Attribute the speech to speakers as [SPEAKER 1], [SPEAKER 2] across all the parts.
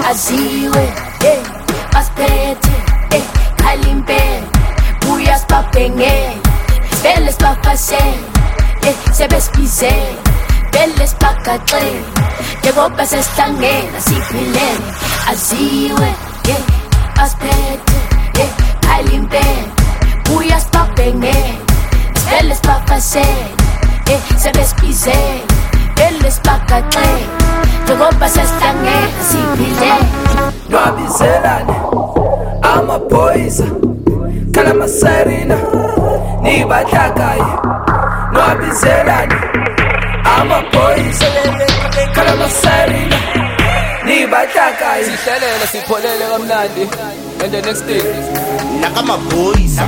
[SPEAKER 1] aziwe basiphethe khalimpela buya sibabhengele vele sibafasele sebesibizele vele sibagaxele njengoba sesihlangene siphilele aziwe basiphethe khalimpela buya sibabhengele vele sibafasele sebesibizele vele sibagaxele njengoba sesihlangene siphilele
[SPEAKER 2] nwabizelane amaphoyisa kalamasarina nibahlakaye nwabizelane amaphoyisa kalamasarina nibahlakaye
[SPEAKER 3] sihlelele sipholele kamnandi and the next thing
[SPEAKER 4] nakamaphoyisa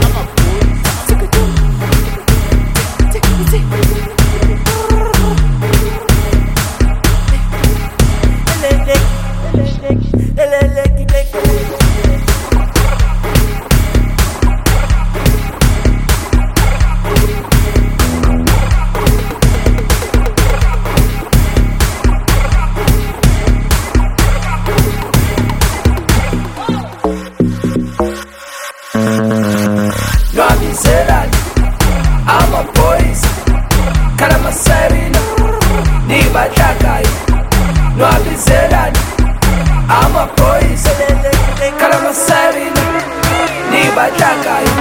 [SPEAKER 2] nwabizelane amaphoyisa kalamasarina nibahlakaye nwabizelane amaphoyisa kalamasarina nibahlakaye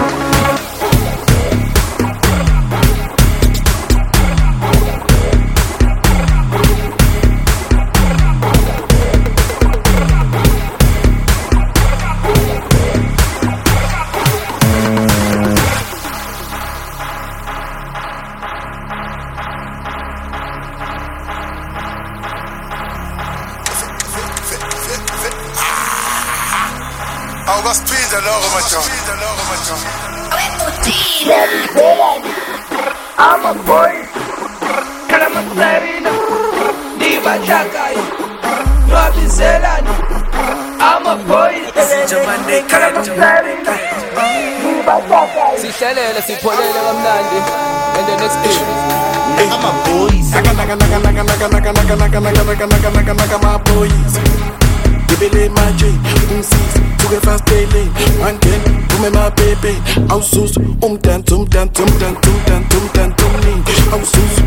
[SPEAKER 5] Awukasphinda lokho madoda
[SPEAKER 2] amaphoyisa kalamasarina nibahlakaye nwabizelane amaphoyisa kalamasarina nibahlakaye
[SPEAKER 3] sihlelele sipholele kamnandi and the next thing
[SPEAKER 4] nakamaphoyisa
[SPEAKER 6] nakamaphoyisa gibele manje umsisi suke fastele wangena kume mabebe awususu umdanso umningi awususu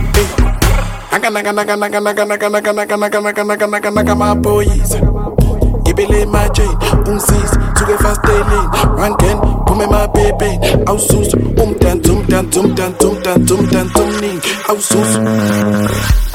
[SPEAKER 6] nakamaphoyisa gibele manje umsisi suke fastele wangena kume mabebe awususu umdanso umningi awususu